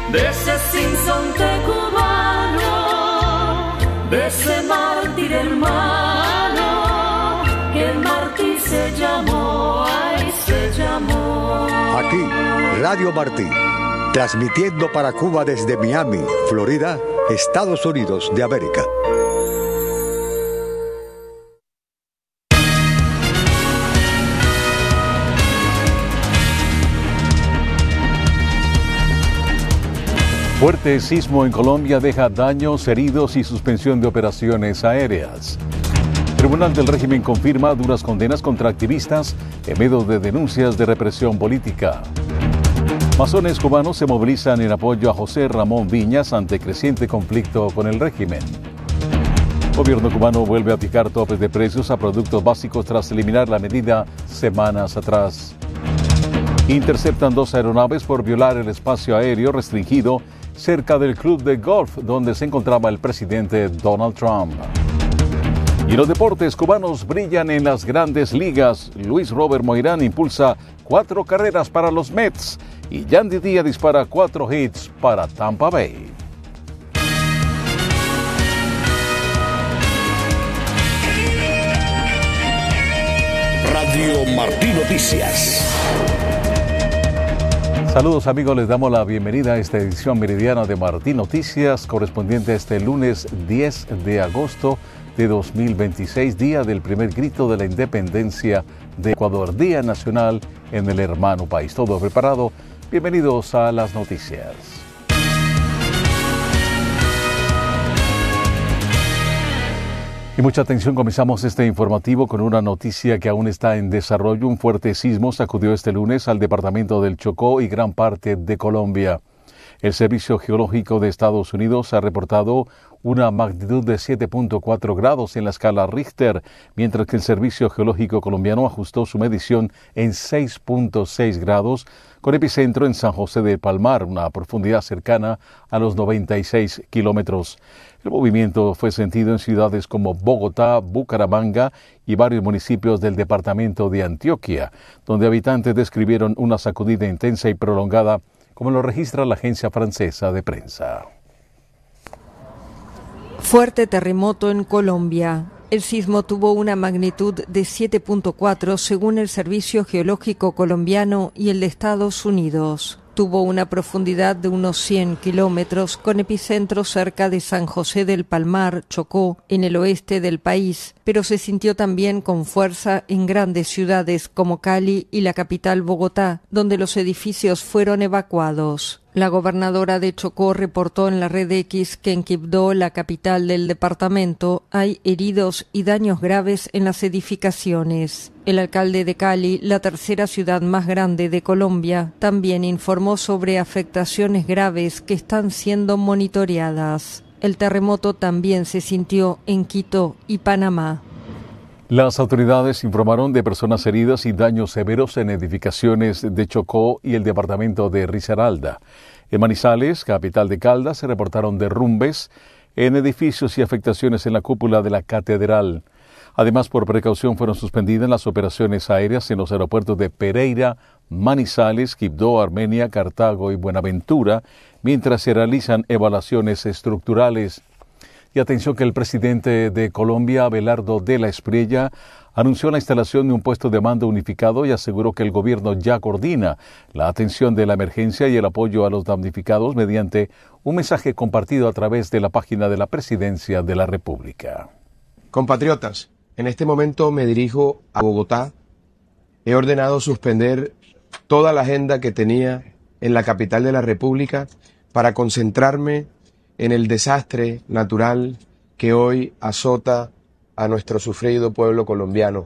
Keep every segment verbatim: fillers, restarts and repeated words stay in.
de ese sinsonte cubano, de ese mártir hermano, que el mártir se llamó, ay, se llamó. Aquí, Radio Martí, transmitiendo para Cuba desde Miami, Florida, Estados Unidos de América. Fuerte sismo en Colombia deja daños, heridos y suspensión de operaciones aéreas. Tribunal del Régimen confirma duras condenas contra activistas en medio de denuncias de represión política. Masones cubanos se movilizan en apoyo a José Ramón Viñas ante creciente conflicto con el régimen. Gobierno cubano vuelve a fijar topes de precios a productos básicos tras eliminar la medida semanas atrás. Interceptan dos aeronaves por violar el espacio aéreo restringido cerca del club de golf donde se encontraba el presidente Donald Trump. Y en los deportes, cubanos brillan en las grandes ligas. Luis Robert Moirán impulsa cuatro carreras para los Mets y Yandy Díaz dispara cuatro hits para Tampa Bay. Radio Martí Noticias. Saludos amigos, les damos la bienvenida a esta edición meridiana de Martí Noticias, correspondiente a este lunes diez de agosto de dos mil veintiséis, día del primer grito de la independencia de Ecuador, Día Nacional en el hermano país. Todo preparado, bienvenidos a las noticias. Y mucha atención, comenzamos este informativo con una noticia que aún está en desarrollo. Un fuerte sismo sacudió este lunes al departamento del Chocó y gran parte de Colombia. El Servicio Geológico de Estados Unidos ha reportado una magnitud de siete punto cuatro grados en la escala Richter, mientras que el Servicio Geológico colombiano ajustó su medición en seis punto seis grados, con epicentro en San José del Palmar, una profundidad cercana a los noventa y seis kilómetros. El movimiento fue sentido en ciudades como Bogotá, Bucaramanga y varios municipios del departamento de Antioquia, donde habitantes describieron una sacudida intensa y prolongada, como lo registra la agencia francesa de prensa. Fuerte terremoto en Colombia. El sismo tuvo una magnitud de siete punto cuatro según el Servicio Geológico colombiano y el de Estados Unidos. Tuvo una profundidad de unos cien kilómetros, con epicentro cerca de San José del Palmar, Chocó, en el oeste del país, pero se sintió también con fuerza en grandes ciudades como Cali y la capital Bogotá, donde los edificios fueron evacuados. La gobernadora de Chocó reportó en la red X que en Quibdó, la capital del departamento, hay heridos y daños graves en las edificaciones. El alcalde de Cali, la tercera ciudad más grande de Colombia, también informó sobre afectaciones graves que están siendo monitoreadas. El terremoto también se sintió en Quito y Panamá. Las autoridades informaron de personas heridas y daños severos en edificaciones de Chocó y el departamento de Risaralda. En Manizales, capital de Caldas, se reportaron derrumbes en edificios y afectaciones en la cúpula de la catedral. Además, por precaución fueron suspendidas las operaciones aéreas en los aeropuertos de Pereira, Manizales, Quibdó, Armenia, Cartago y Buenaventura, mientras se realizan evaluaciones estructurales. Y atención que el presidente de Colombia, Abelardo de la Espriella, anunció la instalación de un puesto de mando unificado y aseguró que el gobierno ya coordina la atención de la emergencia y el apoyo a los damnificados mediante un mensaje compartido a través de la página de la Presidencia de la República. Compatriotas, en este momento me dirijo a Bogotá. He ordenado suspender toda la agenda que tenía en la capital de la República para concentrarme en el desastre natural que hoy azota a nuestro sufrido pueblo colombiano.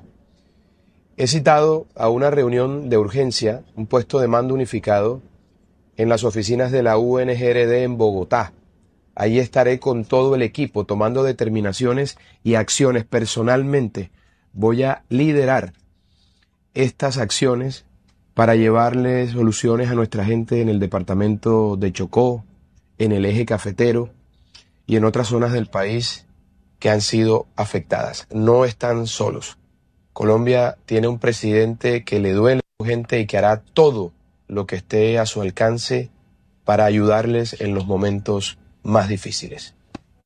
He citado a una reunión de urgencia, un puesto de mando unificado, en las oficinas de la U N G R D en Bogotá. Ahí estaré con todo el equipo tomando determinaciones y acciones. Personalmente voy a liderar estas acciones para llevarle soluciones a nuestra gente en el departamento de Chocó, en el eje cafetero y en otras zonas del país que han sido afectadas. No están solos. Colombia tiene un presidente que le duele a su gente y que hará todo lo que esté a su alcance para ayudarles en los momentos más difíciles.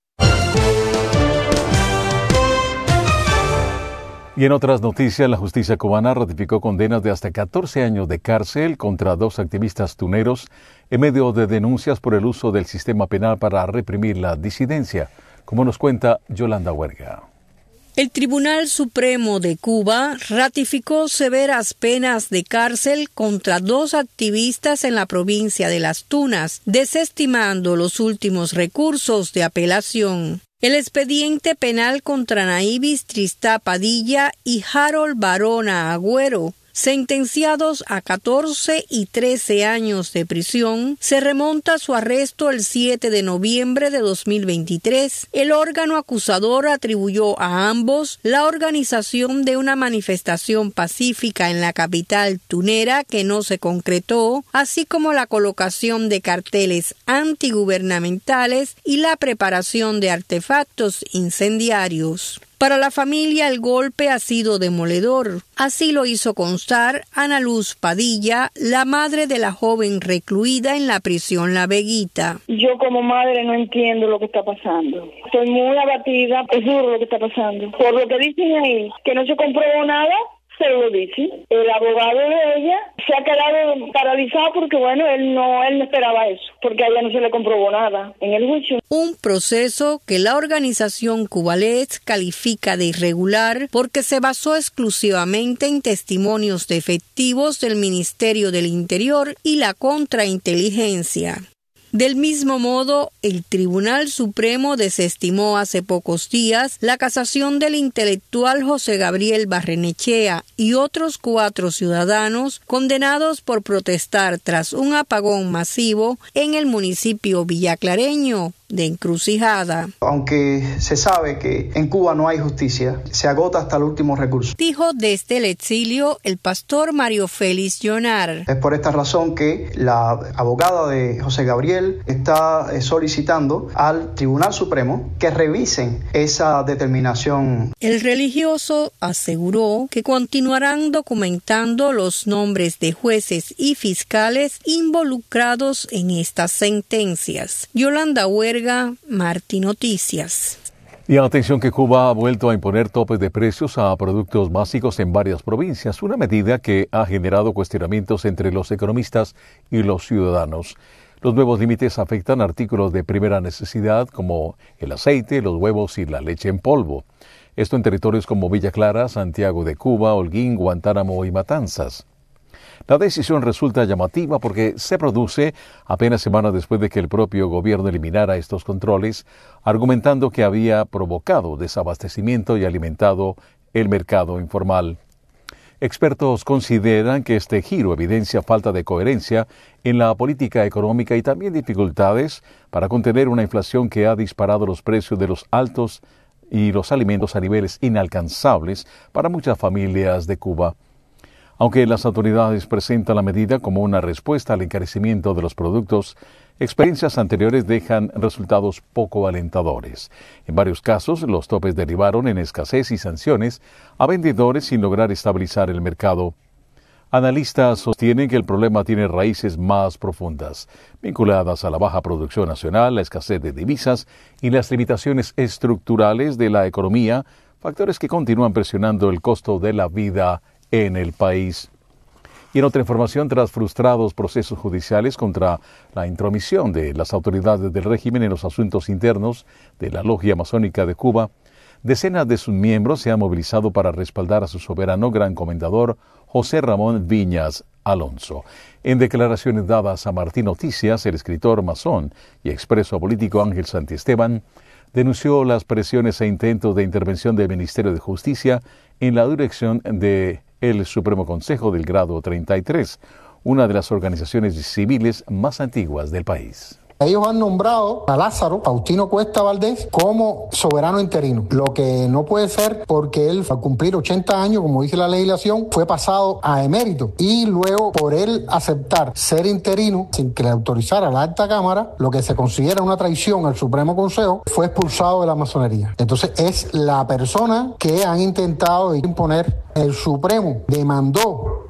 Y en otras noticias, la justicia cubana ratificó condenas de hasta catorce años de cárcel contra dos activistas tuneros en medio de denuncias por el uso del sistema penal para reprimir la disidencia, como nos cuenta Yolanda Huerga. El Tribunal Supremo de Cuba ratificó severas penas de cárcel contra dos activistas en la provincia de Las Tunas, desestimando los últimos recursos de apelación. El expediente penal contra Naivis Tristá Padilla y Harold Barona Agüero, sentenciados a catorce y trece años de prisión, se remonta a su arresto el siete de noviembre de dos mil veintitrés. El órgano acusador atribuyó a ambos la organización de una manifestación pacífica en la capital tunera que no se concretó, así como la colocación de carteles antigubernamentales y la preparación de artefactos incendiarios. Para la familia el golpe ha sido demoledor. Así lo hizo constar Ana Luz Padilla, la madre de la joven recluida en la prisión La Veguita. Yo como madre no entiendo lo que está pasando. Estoy muy abatida, es duro lo que está pasando. Por lo que dicen ahí, que no se comprobó nada, se lo dicen. El abogado de ella se ha quedado paralizado porque, bueno, él no, él no esperaba eso, porque a ella no se le comprobó nada en el juicio. Un proceso que la organización Cubalets califica de irregular porque se basó exclusivamente en testimonios defectivos del Ministerio del Interior y la contrainteligencia. Del mismo modo, el Tribunal Supremo desestimó hace pocos días la casación del intelectual José Gabriel Barrenechea y otros cuatro ciudadanos condenados por protestar tras un apagón masivo en el municipio villaclareño de Encrucijada. Aunque se sabe que en Cuba no hay justicia, se agota hasta el último recurso. Dijo desde el exilio el pastor Mario Félix Llonar. Es por esta razón que la abogada de José Gabriel está solicitando al Tribunal Supremo que revisen esa determinación. El religioso aseguró que continuarán documentando los nombres de jueces y fiscales involucrados en estas sentencias. Yolanda Huerga, Martí Noticias. Y atención que Cuba ha vuelto a imponer topes de precios a productos básicos en varias provincias, una medida que ha generado cuestionamientos entre los economistas y los ciudadanos. Los nuevos límites afectan artículos de primera necesidad como el aceite, los huevos y la leche en polvo. Esto en territorios como Villa Clara, Santiago de Cuba, Holguín, Guantánamo y Matanzas. La decisión resulta llamativa porque se produce apenas semanas después de que el propio gobierno eliminara estos controles, argumentando que había provocado desabastecimiento y alimentado el mercado informal. Expertos consideran que este giro evidencia falta de coherencia en la política económica y también dificultades para contener una inflación que ha disparado los precios de los altos y los alimentos a niveles inalcanzables para muchas familias de Cuba. Aunque las autoridades presentan la medida como una respuesta al encarecimiento de los productos, experiencias anteriores dejan resultados poco alentadores. En varios casos, los topes derivaron en escasez y sanciones a vendedores sin lograr estabilizar el mercado. Analistas sostienen que el problema tiene raíces más profundas, vinculadas a la baja producción nacional, la escasez de divisas y las limitaciones estructurales de la economía, factores que continúan presionando el costo de la vida en el país. Y en otra información, tras frustrados procesos judiciales contra la intromisión de las autoridades del régimen en los asuntos internos de la Logia Masónica de Cuba, decenas de sus miembros se han movilizado para respaldar a su soberano gran comendador José Ramón Viñas Alonso. En declaraciones dadas a Martí Noticias, el escritor masón y expreso político Ángel Santiesteban denunció las presiones e intentos de intervención del Ministerio de Justicia en la dirección de el Supremo Consejo del Grado treinta y tres, una de las organizaciones civiles más antiguas del país. Ellos han nombrado a Lázaro Faustino Cuesta Valdés como soberano interino, lo que no puede ser porque él, al cumplir ochenta años, como dice la legislación, fue pasado a emérito y luego por él aceptar ser interino sin que le autorizara la alta cámara, lo que se considera una traición al Supremo Consejo, fue expulsado de la masonería. Entonces es la persona que han intentado imponer. El Supremo demandó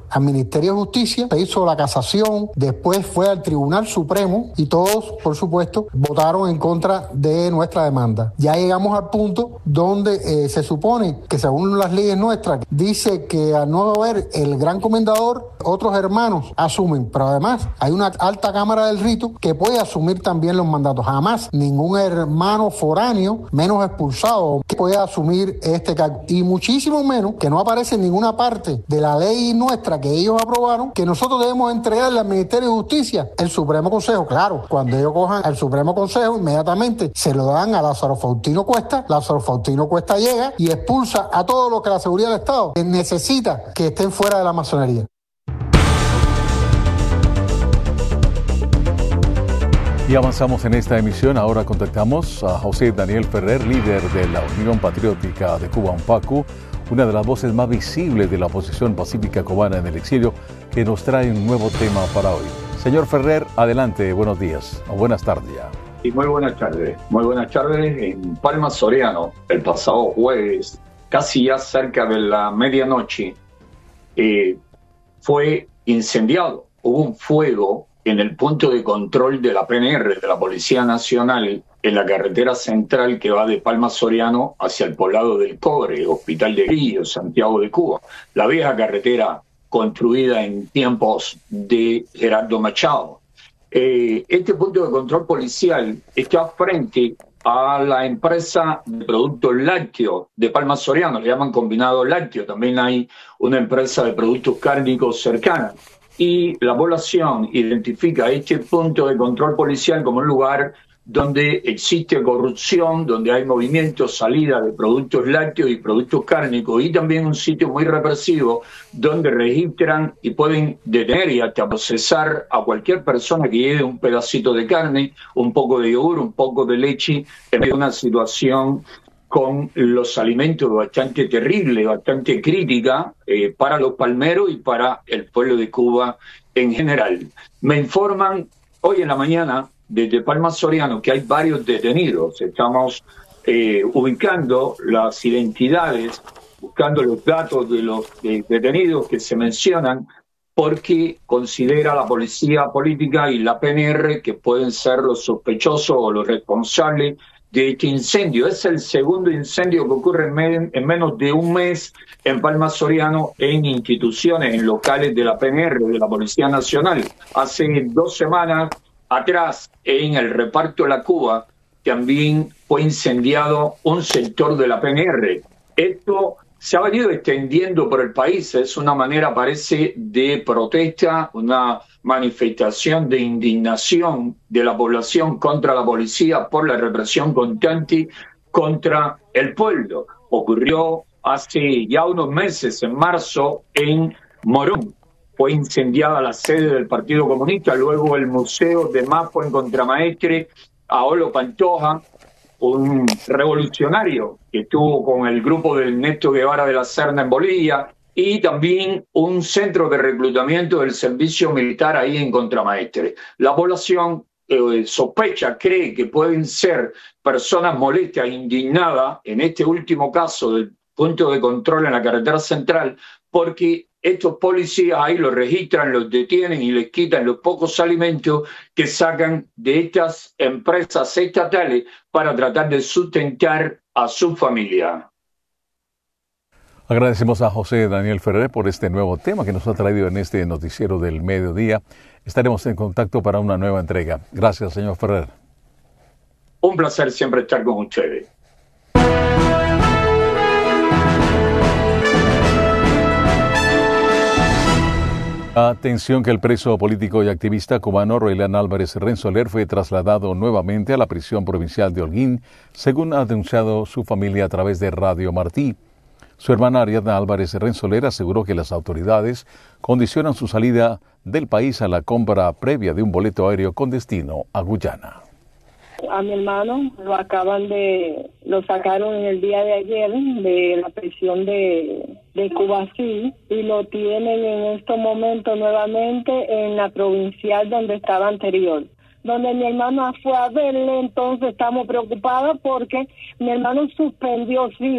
al Ministerio de Justicia, se hizo la casación, después fue al Tribunal Supremo y todos, por supuesto, votaron en contra de nuestra demanda. Ya llegamos al punto donde eh, se supone que según las leyes nuestras, dice que al no haber el gran comendador, otros hermanos asumen, pero además hay una alta cámara del rito que puede asumir también los mandatos. Jamás ningún hermano foráneo, menos expulsado, que pueda asumir este cargo. Y muchísimo menos que no aparece en ninguna parte de la ley nuestra que ellos aprobaron, que nosotros debemos entregarle al Ministerio de Justicia el Supremo Consejo. Claro, cuando ellos cojan al Supremo Consejo, inmediatamente se lo dan a Lázaro Faustino Cuesta. Lázaro Faustino Cuesta llega y expulsa a todos los que la seguridad del Estado necesita que estén fuera de la masonería. Y avanzamos en esta emisión. Ahora contactamos a José Daniel Ferrer, líder de la Unión Patriótica de Cuba, UNPACU, una de las voces más visibles de la oposición pacífica cubana en el exilio, que nos trae un nuevo tema para hoy. Señor Ferrer, adelante, buenos días o buenas tardes ya. Y muy buenas tardes, muy buenas tardes. En Palma Soriano, el pasado jueves, casi ya cerca de la medianoche, eh, fue incendiado. Hubo un fuego en el punto de control de la P N R, de la Policía Nacional, en la carretera central que va de Palma Soriano hacia el poblado del Cobre, Hospital de Grillo, Santiago de Cuba. La vieja carretera construida en tiempos de Gerardo Machado. Eh, este punto de control policial está frente a la empresa de productos lácteos de Palma Soriano, le llaman Combinado Lácteo. También hay una empresa de productos cárnicos cercana. Y la población identifica este punto de control policial como un lugar donde existe corrupción, donde hay movimientos, salida de productos lácteos y productos cárnicos, y también un sitio muy represivo donde registran y pueden detener y hasta procesar a cualquier persona que lleve un pedacito de carne, un poco de yogur, un poco de leche, en una situación con los alimentos bastante terrible, bastante crítica eh, para los palmeros y para el pueblo de Cuba en general. Me informan hoy en la mañana desde Palma Soriano que hay varios detenidos. Estamos eh, ubicando las identidades, buscando los datos de los de detenidos que se mencionan, porque considera la policía política y la P N R que pueden ser los sospechosos o los responsables de este incendio. Es el segundo incendio que ocurre en, me en menos de un mes en Palma Soriano en instituciones, en locales de la P N R, de la Policía Nacional. Hace dos semanas atrás, en el reparto de la Cuba, también fue incendiado un sector de la P N R. Esto se ha venido extendiendo por el país. Es una manera, parece, de protesta, una manifestación de indignación de la población contra la policía por la represión constante contra el pueblo. Ocurrió hace ya unos meses, en marzo, en Morón. Fue incendiada la sede del Partido Comunista, luego el Museo de Mapo en Contramaestre, Aolo Pantoja, un revolucionario que estuvo con el grupo del Ernesto Guevara de la Serna en Bolivia, y también un centro de reclutamiento del servicio militar ahí en Contramaestre. La población eh, sospecha, cree que pueden ser personas molestas, indignadas, en este último caso del punto de control en la carretera central, porque estos policías ahí los registran, los detienen y les quitan los pocos alimentos que sacan de estas empresas estatales para tratar de sustentar a su familia. Agradecemos a José Daniel Ferrer por este nuevo tema que nos ha traído en este noticiero del mediodía. Estaremos en contacto para una nueva entrega. Gracias, señor Ferrer. Un placer siempre estar con ustedes. Atención que el preso político y activista cubano Roilián Álvarez Rensoler fue trasladado nuevamente a la prisión provincial de Holguín, según ha denunciado su familia a través de Radio Martí. Su hermana Ariadna Álvarez Rensoler aseguró que las autoridades condicionan su salida del país a la compra previa de un boleto aéreo con destino a Guyana. A mi hermano lo acaban de, lo sacaron en el día de ayer de la prisión de, de Cubasí y lo tienen en estos momentos nuevamente en la provincial donde estaba anterior. Donde mi hermana fue a verle, entonces estamos preocupados porque mi hermano suspendió, sí,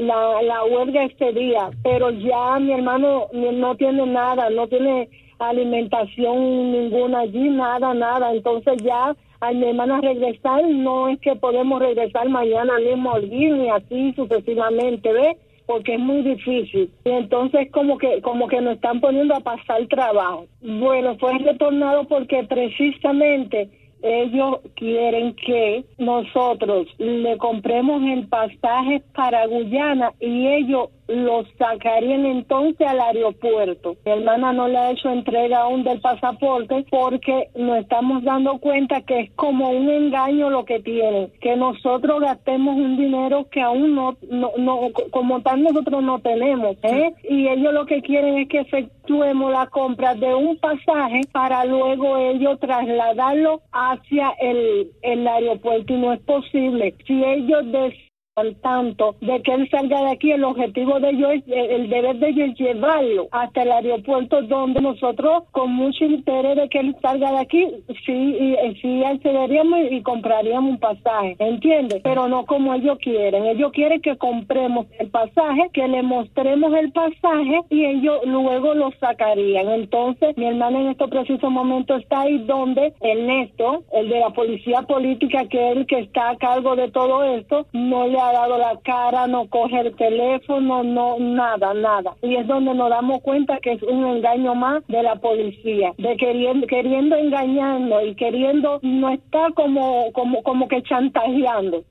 la, la huelga este día, pero ya mi hermano no tiene nada, no tiene alimentación ninguna allí, nada, nada. Entonces ya a mi hermana regresar, no es que podemos regresar mañana mismo al día, ni así sucesivamente, ¿ves? Porque es muy difícil. Y entonces como que como que nos están poniendo a pasar trabajo. Bueno, fue retornado porque precisamente ellos quieren que nosotros le compremos el pasaje para Guyana y ellos lo sacarían entonces al aeropuerto. Mi hermana no le ha hecho entrega aún del pasaporte porque nos estamos dando cuenta que es como un engaño lo que tienen, que nosotros gastemos un dinero que aún no, no, no como tal nosotros no tenemos, ¿eh? Y ellos lo que quieren es que efectuemos la compra de un pasaje para luego ellos trasladarlo hacia el, el aeropuerto y no es posible. Si ellos desean al tanto de que él salga de aquí, el objetivo de ellos, es, el deber de ellos es llevarlo hasta el aeropuerto, donde nosotros con mucho interés de que él salga de aquí, sí, sí accederíamos y compraríamos un pasaje, ¿entiendes? Pero no como ellos quieren. Ellos quieren que compremos el pasaje, que le mostremos el pasaje y ellos luego lo sacarían. Entonces mi hermana en estos precisos momentos está ahí donde Ernesto, el de la policía política, que es el que está a cargo de todo esto, no le ha dado la cara, no coge el teléfono, no, nada, nada. Y es donde nos damos cuenta que es un engaño más de la policía, de queriendo, queriendo engañarnos y queriendo, no está como, como, como que chantajeando.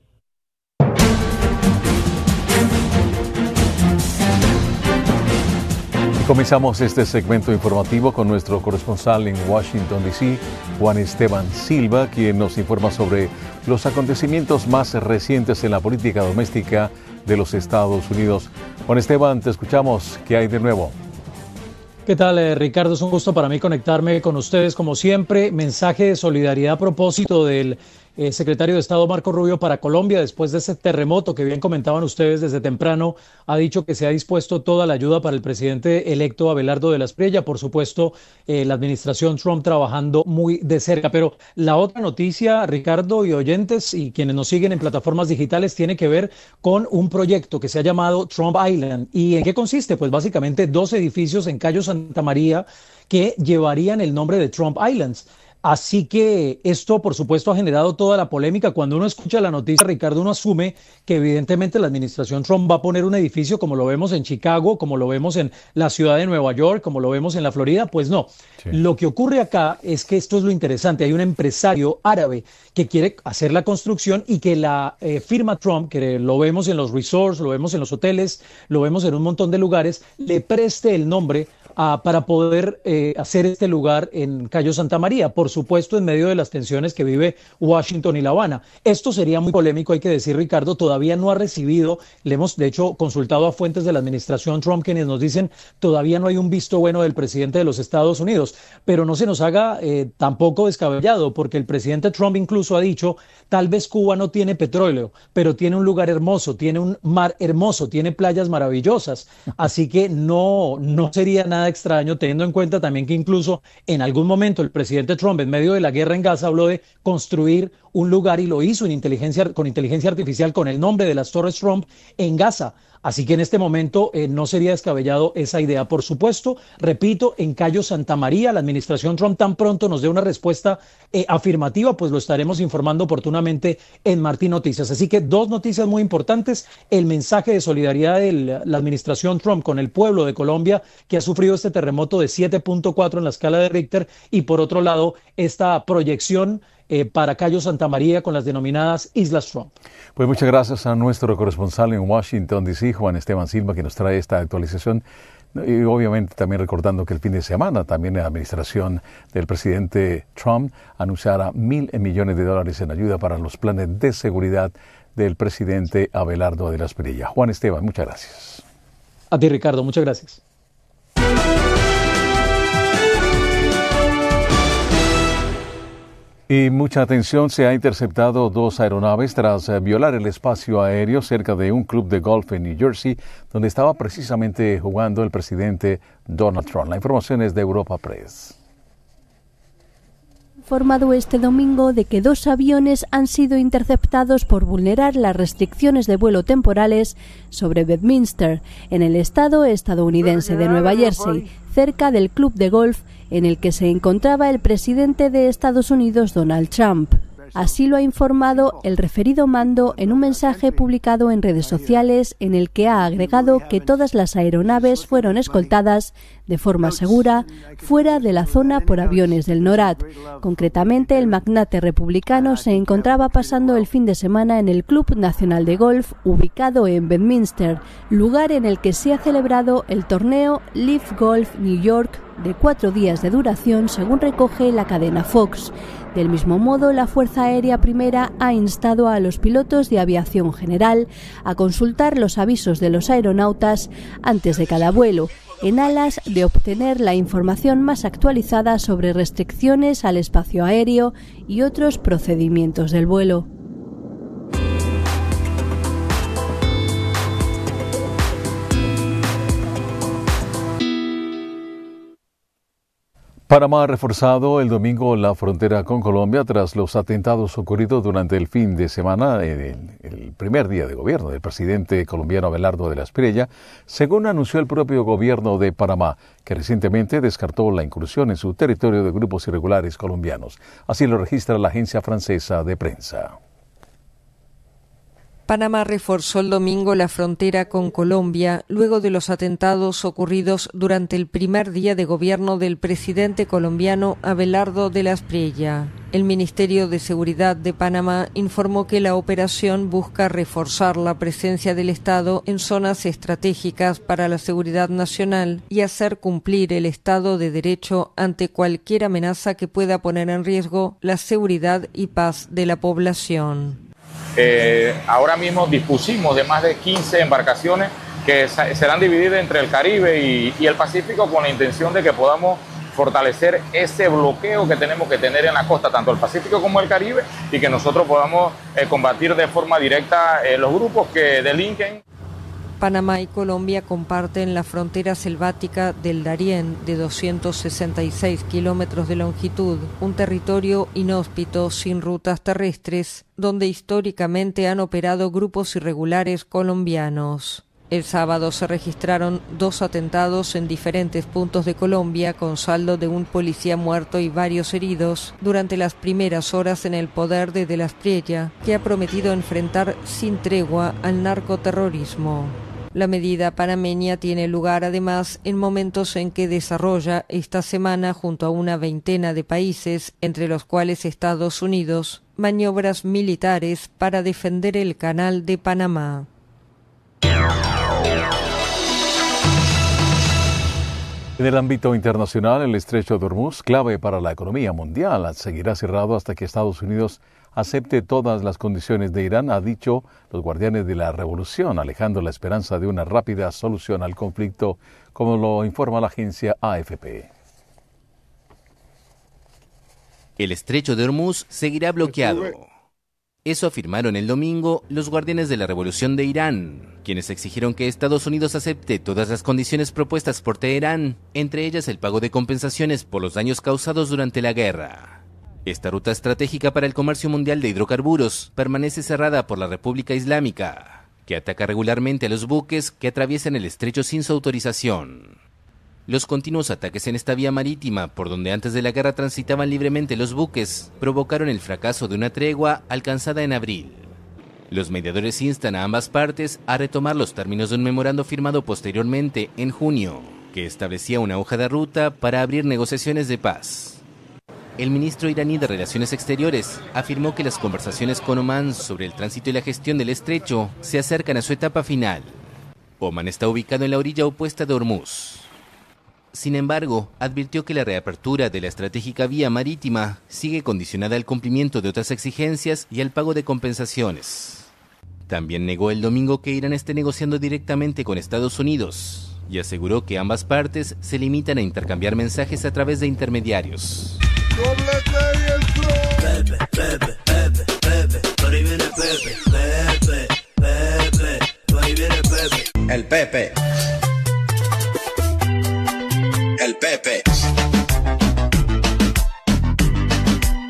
Comenzamos este segmento informativo con nuestro corresponsal en Washington, D C, Juan Esteban Silva, quien nos informa sobre los acontecimientos más recientes en la política doméstica de los Estados Unidos. Juan Esteban, te escuchamos. ¿Qué hay de nuevo? ¿Qué tal, eh, Ricardo? Es un gusto para mí conectarme con ustedes, como siempre. Mensaje de solidaridad a propósito del Eh, secretario de Estado Marco Rubio para Colombia, después de ese terremoto que bien comentaban ustedes desde temprano, ha dicho que se ha dispuesto toda la ayuda para el presidente electo Abelardo de la Espriella. Por supuesto, eh, la administración Trump trabajando muy de cerca. Pero la otra noticia, Ricardo y oyentes y quienes nos siguen en plataformas digitales, tiene que ver con un proyecto que se ha llamado Trump Island. ¿Y en qué consiste? Pues básicamente dos edificios en Cayo Santa María que llevarían el nombre de Trump Islands. Así que esto, por supuesto, ha generado toda la polémica. Cuando uno escucha la noticia, Ricardo, uno asume que evidentemente la administración Trump va a poner un edificio como lo vemos en Chicago, como lo vemos en la ciudad de Nueva York, como lo vemos en la Florida. Pues no. Sí. Lo que ocurre acá es que esto es lo interesante. Hay un empresario árabe que quiere hacer la construcción y que la eh, firma Trump, que lo vemos en los resorts, lo vemos en los hoteles, lo vemos en un montón de lugares, le preste el nombre Uh, para poder eh, hacer este lugar en Cayo Santa María, por supuesto en medio de las tensiones que vive Washington y La Habana. Esto sería muy polémico, hay que decir, Ricardo, todavía no ha recibido, le hemos de hecho consultado a fuentes de la administración Trump quienes nos dicen todavía no hay un visto bueno del presidente de los Estados Unidos, pero no se nos haga eh, tampoco descabellado, porque el presidente Trump incluso ha dicho, tal vez Cuba no tiene petróleo, pero tiene un lugar hermoso, tiene un mar hermoso, tiene playas maravillosas, así que no, no sería nada extraño, teniendo en cuenta también que incluso en algún momento el presidente Trump, en medio de la guerra en Gaza, habló de construir un lugar y lo hizo en inteligencia, con inteligencia artificial con el nombre de las Torres Trump en Gaza. Así que en este momento eh, no sería descabellado esa idea. Por supuesto, repito, en Cayo Santa María, la administración Trump tan pronto nos dé una respuesta eh, afirmativa, pues lo estaremos informando oportunamente en Martín Noticias. Así que dos noticias muy importantes, el mensaje de solidaridad de la administración Trump con el pueblo de Colombia que ha sufrido este terremoto de siete punto cuatro en la escala de Richter, y por otro lado, esta proyección Eh, para Cayo Santa María con las denominadas Islas Trump. Pues muchas gracias a nuestro corresponsal en Washington, D C, Juan Esteban Silva, que nos trae esta actualización. Y obviamente también recordando que el fin de semana también la administración del presidente Trump anunciará mil millones de dólares en ayuda para los planes de seguridad del presidente Abelardo de la Espriella. Juan Esteban, muchas gracias. A ti, Ricardo, muchas gracias. Y mucha atención, se ha interceptado dos aeronaves tras eh, violar el espacio aéreo cerca de un club de golf en New Jersey, donde estaba precisamente jugando el presidente Donald Trump. La información es de Europa Press. informado este domingo de que dos aviones han sido interceptados por vulnerar las restricciones de vuelo temporales sobre Bedminster, en el estado estadounidense de Nueva Jersey, cerca del club de golf en el que se encontraba el presidente de Estados Unidos, Donald Trump. Así lo ha informado el referido mando en un mensaje publicado en redes sociales en el que ha agregado que todas las aeronaves fueron escoltadas de forma segura fuera de la zona por aviones del NORAD. Concretamente, el magnate republicano se encontraba pasando el fin de semana en el Club Nacional de Golf ubicado en Bedminster, lugar en el que se ha celebrado el torneo Live Golf New York de cuatro días de duración, según recoge la cadena Fox. Del mismo modo, la Fuerza Aérea Primera ha instado a los pilotos de aviación general a consultar los avisos de los aeronautas antes de cada vuelo, en alas de obtener la información más actualizada sobre restricciones al espacio aéreo y otros procedimientos del vuelo. Panamá ha reforzado el domingo la frontera con Colombia tras los atentados ocurridos durante el fin de semana, en el, el primer día de gobierno del presidente colombiano Abelardo de la Espriella, según anunció el propio gobierno de Panamá, que recientemente descartó la incursión en su territorio de grupos irregulares colombianos. Así lo registra la agencia francesa de prensa. Panamá reforzó el domingo la frontera con Colombia luego de los atentados ocurridos durante el primer día de gobierno del presidente colombiano Abelardo de la Espriella. El Ministerio de Seguridad de Panamá informó que la operación busca reforzar la presencia del Estado en zonas estratégicas para la seguridad nacional y hacer cumplir el Estado de Derecho ante cualquier amenaza que pueda poner en riesgo la seguridad y paz de la población. Eh, ahora mismo dispusimos de más de quince embarcaciones que serán divididas entre el Caribe y, y el Pacífico con la intención de que podamos fortalecer ese bloqueo que tenemos que tener en la costa, tanto el Pacífico como el Caribe, y que nosotros podamos eh, combatir de forma directa eh, los grupos que delinquen. Panamá y Colombia comparten la frontera selvática del Darién de doscientos sesenta y seis kilómetros de longitud, un territorio inhóspito sin rutas terrestres, donde históricamente han operado grupos irregulares colombianos. El sábado se registraron dos atentados en diferentes puntos de Colombia, con saldo de un policía muerto y varios heridos, durante las primeras horas en el poder de De la Espriella, que ha prometido enfrentar sin tregua al narcoterrorismo. La medida panameña tiene lugar además en momentos en que desarrolla esta semana junto a una veintena de países, entre los cuales Estados Unidos, maniobras militares para defender el Canal de Panamá. En el ámbito internacional, el estrecho de Hormuz, clave para la economía mundial, seguirá cerrado hasta que Estados Unidos acepte todas las condiciones de Irán, ha dicho los guardianes de la revolución, alejando la esperanza de una rápida solución al conflicto, como lo informa la agencia A F P. El estrecho de Hormuz seguirá bloqueado. Eso afirmaron el domingo los guardianes de la revolución de Irán, quienes exigieron que Estados Unidos acepte todas las condiciones propuestas por Teherán, entre ellas el pago de compensaciones por los daños causados durante la guerra. Esta ruta estratégica para el comercio mundial de hidrocarburos permanece cerrada por la República Islámica, que ataca regularmente a los buques que atraviesan el estrecho sin su autorización. Los continuos ataques en esta vía marítima, por donde antes de la guerra transitaban libremente los buques, provocaron el fracaso de una tregua alcanzada en abril. Los mediadores instan a ambas partes a retomar los términos de un memorando firmado posteriormente en junio, que establecía una hoja de ruta para abrir negociaciones de paz. El ministro iraní de Relaciones Exteriores afirmó que las conversaciones con Omán sobre el tránsito y la gestión del estrecho se acercan a su etapa final. Omán está ubicado en la orilla opuesta de Hormuz. Sin embargo, advirtió que la reapertura de la estratégica vía marítima sigue condicionada al cumplimiento de otras exigencias y al pago de compensaciones. También negó el domingo que Irán esté negociando directamente con Estados Unidos y aseguró que ambas partes se limitan a intercambiar mensajes a través de intermediarios. Pepe, Pepe, Pepe, Pepe, por ahí viene Pepe, Pepe, Pepe, por ahí viene Pepe. El Pepe. El Pepe.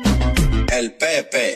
el Pepe.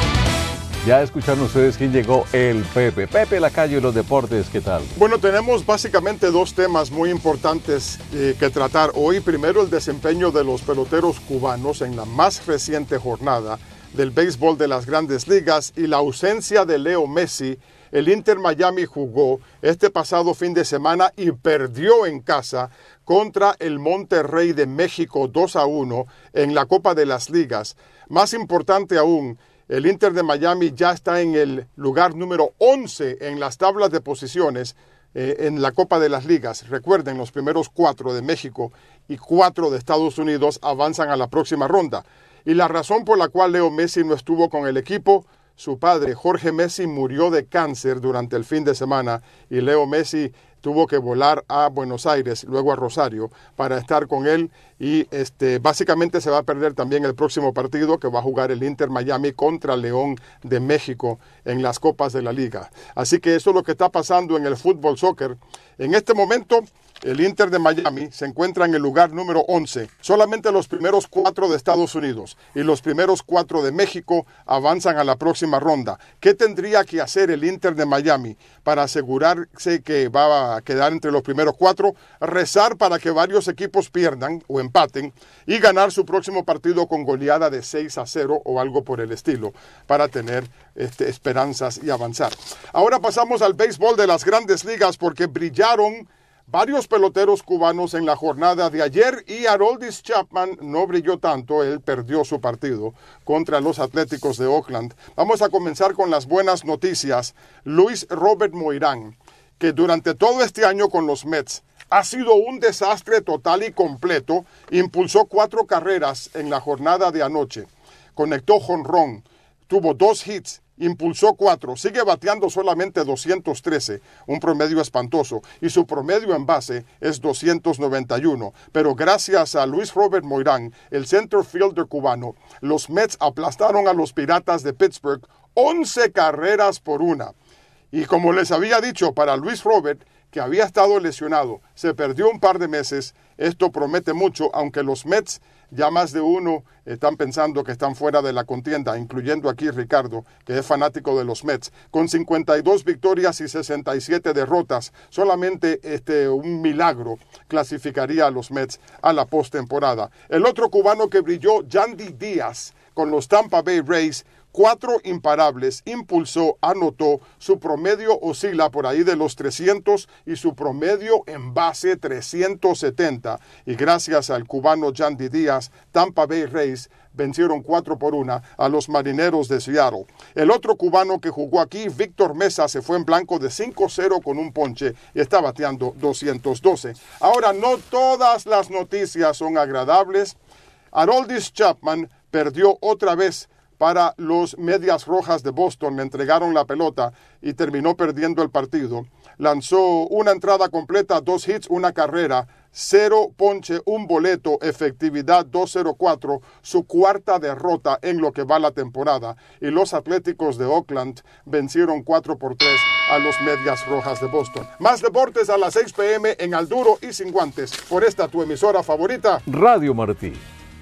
Ya escucharon ustedes quién llegó, el Pepe. Pepe Lacayo y los deportes, ¿qué tal? Bueno, tenemos básicamente dos temas muy importantes eh, que tratar hoy. Primero, el desempeño de los peloteros cubanos en la más reciente jornada del béisbol de las Grandes Ligas y la ausencia de Leo Messi. El Inter Miami jugó este pasado fin de semana y perdió en casa contra el Monterrey de México dos a uno en la Copa de las Ligas. Más importante aún, el Inter de Miami ya está en el lugar número once en las tablas de posiciones eh, en la Copa de las Ligas. Recuerden, los primeros cuatro de México y cuatro de Estados Unidos avanzan a la próxima ronda. Y la razón por la cual Leo Messi no estuvo con el equipo, su padre Jorge Messi murió de cáncer durante el fin de semana y Leo Messi tuvo que volar a Buenos Aires, luego a Rosario, para estar con él y este, básicamente se va a perder también el próximo partido que va a jugar el Inter Miami contra León de México en las Copas de la Liga. Así que eso es lo que está pasando en el fútbol soccer. En este momento, el Inter de Miami se encuentra en el lugar número once. Solamente los primeros cuatro de Estados Unidos y los primeros cuatro de México avanzan a la próxima ronda. ¿Qué tendría que hacer el Inter de Miami para asegurarse que va a quedar entre los primeros cuatro? Rezar para que varios equipos pierdan o empaten y ganar su próximo partido con goleada de seis a cero o algo por el estilo para tener este, esperanzas y avanzar. Ahora pasamos al béisbol de las Grandes Ligas porque brillaron varios peloteros cubanos en la jornada de ayer y Aroldis Chapman no brilló tanto, él perdió su partido contra los Atléticos de Oakland. Vamos a comenzar con las buenas noticias. Luis Robert Moirán, que durante todo este año con los Mets ha sido un desastre total y completo, impulsó cuatro carreras en la jornada de anoche, conectó jonrón, tuvo dos hits, impulsó cuatro, sigue bateando solamente doscientos trece, un promedio espantoso, y su promedio en base es doscientos noventa y uno. Pero gracias a Luis Robert Moirán, el center fielder cubano, los Mets aplastaron a los Piratas de Pittsburgh once carreras por una. Y como les había dicho, para Luis Robert, que había estado lesionado, se perdió un par de meses, esto promete mucho, aunque los Mets ya más de uno están pensando que están fuera de la contienda, incluyendo aquí Ricardo, que es fanático de los Mets. Con cincuenta y dos victorias y sesenta y siete derrotas, solamente este, un milagro clasificaría a los Mets a la postemporada. El otro cubano que brilló, Yandy Díaz, con los Tampa Bay Rays, cuatro imparables, impulsó, anotó, su promedio oscila por ahí de los trescientos y su promedio en base trescientos setenta. Y gracias al cubano Yandy Díaz, Tampa Bay Rays vencieron cuatro por una a los Marineros de Seattle. El otro cubano que jugó aquí, Víctor Mesa, se fue en blanco de cinco cero con un ponche y está bateando doscientos doce. Ahora, no todas las noticias son agradables. Aroldis Chapman perdió otra vez para los Medias Rojas de Boston. Le entregaron la pelota y terminó perdiendo el partido. Lanzó una entrada completa, dos hits, una carrera, cero ponche, un boleto, efectividad dos cero cuatro, su cuarta derrota en lo que va la temporada. Y los Atléticos de Oakland vencieron cuatro por tres a los Medias Rojas de Boston. Más deportes a las seis p m en Al Duro y Sin Guantes, por esta tu emisora favorita, Radio Martí.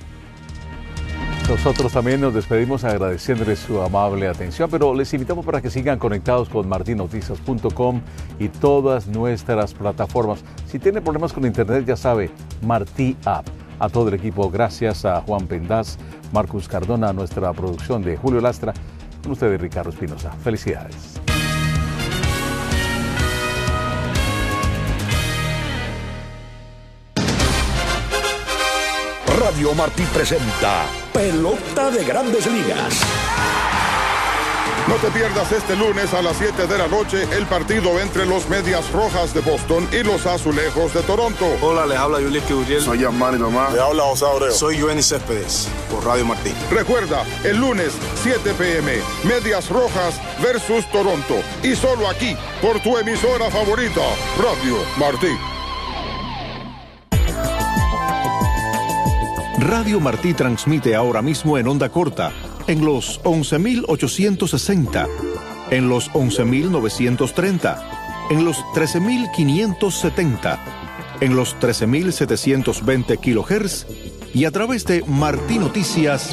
Nosotros también nos despedimos agradeciéndoles su amable atención, pero les invitamos para que sigan conectados con marti noticias punto com y todas nuestras plataformas. Si tienen problemas con internet, ya sabe, Martí App. A todo el equipo, gracias a Juan Pendaz, Marcus Cardona, nuestra producción de Julio Lastra, con ustedes Ricardo Espinosa. Felicidades. Radio Martí presenta Pelota de Grandes Ligas. No te pierdas este lunes a las siete de la noche el partido entre los Medias Rojas de Boston y los Azulejos de Toronto. Hola, les habla Yulín Uriel. Soy Yasmani Tomás. Les habla José Abreu. Soy Joenny Céspedes, por Radio Martí. Recuerda, el lunes, siete p m, Medias Rojas versus Toronto. Y solo aquí, por tu emisora favorita, Radio Martí. Radio Martí transmite ahora mismo en onda corta, en los once mil ochocientos sesenta, en los once mil novecientos treinta, en los trece mil quinientos setenta, en los trece mil setecientos veinte kilohertz y a través de martinoticias